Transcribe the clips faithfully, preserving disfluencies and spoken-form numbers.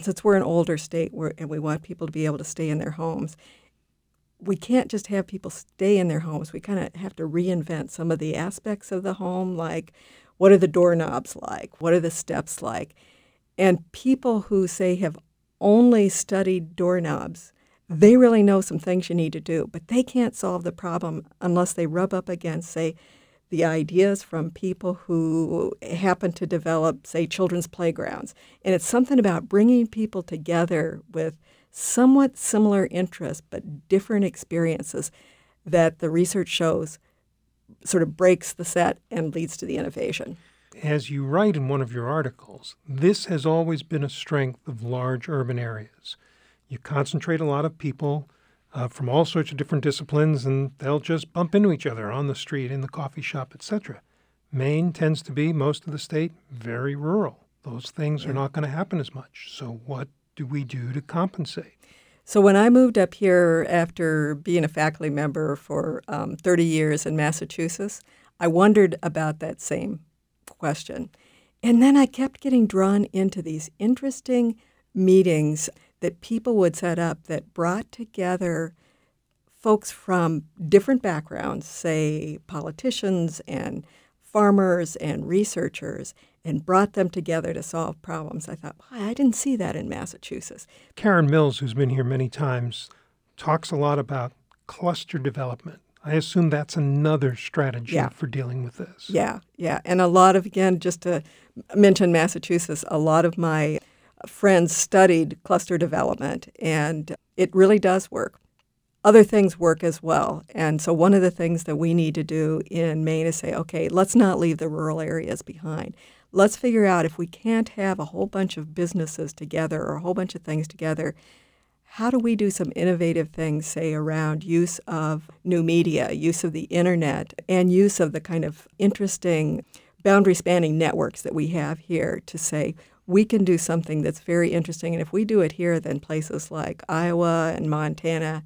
Since we're an older state we're, and we want people to be able to stay in their homes, we can't just have people stay in their homes. We kind of have to reinvent some of the aspects of the home, like what are the doorknobs like? What are the steps like? And people who, say, have only studied doorknobs, they really know some things you need to do, but they can't solve the problem unless they rub up against, say, the ideas from people who happen to develop, say, children's playgrounds. And it's something about bringing people together with somewhat similar interests but different experiences that the research shows sort of breaks the set and leads to the innovation. As you write in one of your articles, this has always been a strength of large urban areas. You concentrate a lot of people uh, from all sorts of different disciplines, and they'll just bump into each other on the street, in the coffee shop, et cetera. Maine tends to be, most of the state, very rural. Those things yeah. are not going to happen as much. So what do we do to compensate? So when I moved up here after being a faculty member for um, thirty years in Massachusetts, I wondered about that same question. And then I kept getting drawn into these interesting meetings that people would set up that brought together folks from different backgrounds, say politicians and farmers and researchers, and brought them together to solve problems. I thought, wow, I didn't see that in Massachusetts. Karen Mills, who's been here many times, talks a lot about cluster development. I assume that's another strategy yeah. for dealing with this. Yeah, yeah. And a lot of, again, just to mention Massachusetts, a lot of my friends studied cluster development, and it really does work. Other things work as well. And so one of the things that we need to do in Maine is say, okay, let's not leave the rural areas behind. Let's figure out if we can't have a whole bunch of businesses together or a whole bunch of things together, how do we do some innovative things, say, around use of new media, use of the internet, and use of the kind of interesting boundary-spanning networks that we have here to say, we can do something that's very interesting. And if we do it here, then places like Iowa and Montana,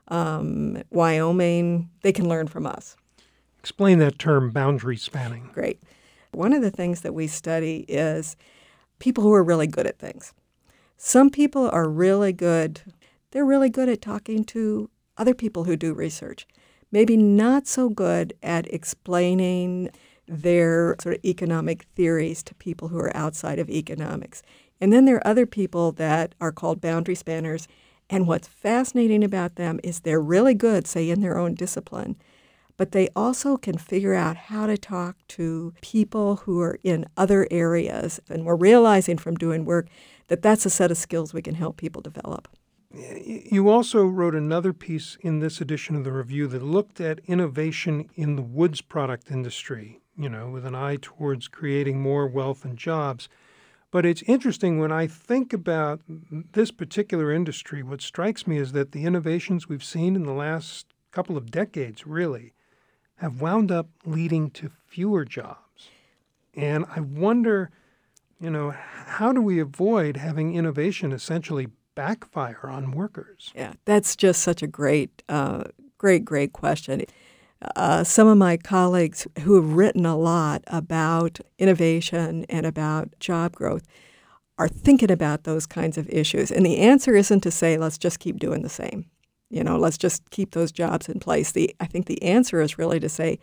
um, Wyoming, they can learn from us. Explain that term, boundary spanning. Great. One of the things that we study is people who are really good at things. Some people are really good, they're really good at talking to other people who do research, maybe not so good at explaining their sort of economic theories to people who are outside of economics. And then there are other people that are called boundary spanners, and what's fascinating about them is they're really good, say, in their own discipline, but they also can figure out how to talk to people who are in other areas. And we're realizing from doing work that that's a set of skills we can help people develop. You also wrote another piece in this edition of the review that looked at innovation in the woods product industry, you know, with an eye towards creating more wealth and jobs. But it's interesting when I think about this particular industry, what strikes me is that the innovations we've seen in the last couple of decades, really, have wound up leading to fewer jobs. And I wonder, you know, how do we avoid having innovation essentially backfire on workers? Yeah, that's just such a great, uh, great, great question. Uh, some of my colleagues who have written a lot about innovation and about job growth are thinking about those kinds of issues. And the answer isn't to say, let's just keep doing the same. You know, let's just keep those jobs in place. The I think the answer is really to say,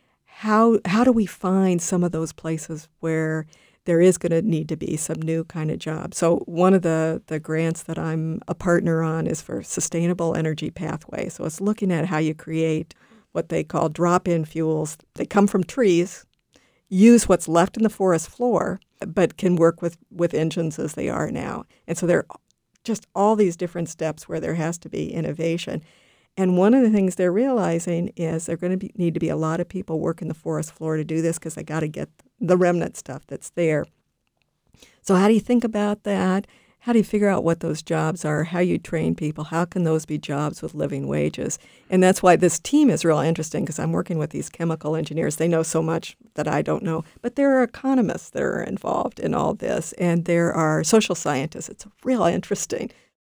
how how do we find some of those places where there is going to need to be some new kind of job? So one of the, the grants that I'm a partner on is for Sustainable Energy Pathway. So it's looking at how you create what they call drop-in fuels. They come from trees, use what's left in the forest floor, but can work with, with engines as they are now. And so there are just all these different steps where there has to be innovation. And one of the things they're realizing is there are going to be, need to be a lot of people working the forest floor to do this because they got to get the remnant stuff that's there. So how do you think about that? How do you figure out what those jobs are? How you train people? How can those be jobs with living wages? And that's why this team is real interesting because I'm working with these chemical engineers. They know so much that I don't know. But there are economists that are involved in all this, and there are social scientists. It's real interesting.